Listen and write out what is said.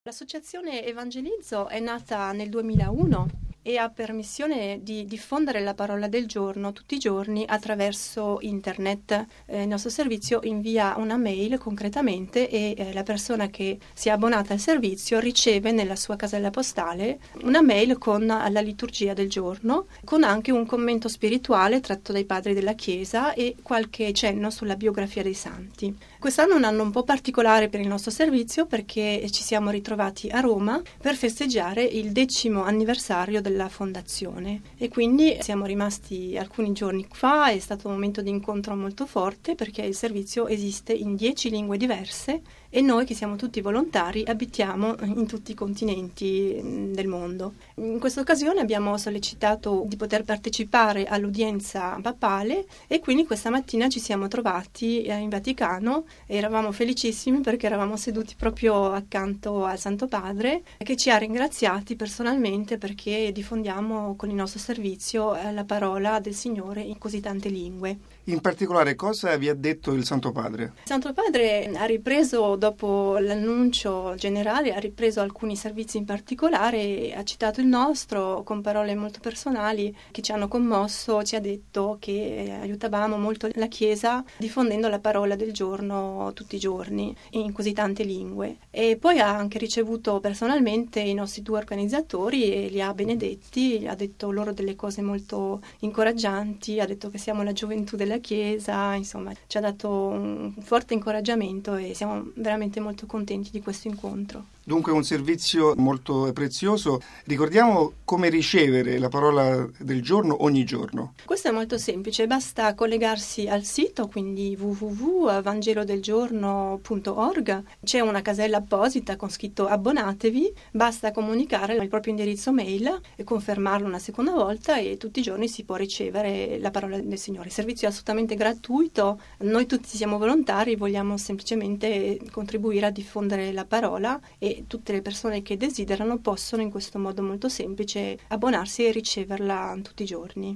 L'associazione Evangelizzo è nata nel 2001 e ha per missione di diffondere la parola del giorno tutti i giorni attraverso internet. Il nostro servizio invia una mail concretamente e la persona che si è abbonata al servizio riceve nella sua casella postale una mail con la liturgia del giorno, con anche un commento spirituale tratto dai padri della Chiesa e qualche cenno sulla biografia dei santi. Quest'anno è un anno un po' particolare per il nostro servizio perché ci siamo ritrovati a Roma per festeggiare il 10° anniversario della fondazione e quindi siamo rimasti alcuni giorni qua. È stato un momento di incontro molto forte perché il servizio esiste in 10 lingue diverse e noi, che siamo tutti volontari, abitiamo in tutti i continenti del mondo. In questa occasione abbiamo sollecitato di poter partecipare all'udienza papale e quindi questa mattina ci siamo trovati in Vaticano. Eravamo felicissimi perché eravamo seduti proprio accanto al Santo Padre, che ci ha ringraziati personalmente perché diffondiamo con il nostro servizio la parola del Signore in così tante lingue. In particolare, cosa vi ha detto il Santo Padre? Il Santo Padre ha ripreso, dopo l'annuncio generale, ha ripreso alcuni servizi in particolare e ha citato il nostro con parole molto personali che ci hanno commosso. Ci ha detto che aiutavamo molto la Chiesa diffondendo la parola del giorno tutti i giorni in così tante lingue. E poi ha anche ricevuto personalmente i nostri 2 organizzatori e li ha benedetti, ha detto loro delle cose molto incoraggianti, ha detto che siamo la gioventù della Chiesa, insomma ci ha dato un forte incoraggiamento e siamo veramente molto contenti di questo incontro. Dunque un servizio molto prezioso. Ricordiamo come ricevere la parola del giorno ogni giorno. Questo è molto semplice, basta collegarsi al sito, quindi www.vangelodelgiorno.org. C'è una casella apposita con scritto abbonatevi, basta comunicare il proprio indirizzo mail e confermarlo una seconda volta e tutti i giorni si può ricevere la parola del Signore. Il servizio è assolutamente gratuito, noi tutti siamo volontari, vogliamo semplicemente contribuire a diffondere la parola e tutte le persone che desiderano possono in questo modo molto semplice abbonarsi e riceverla tutti i giorni.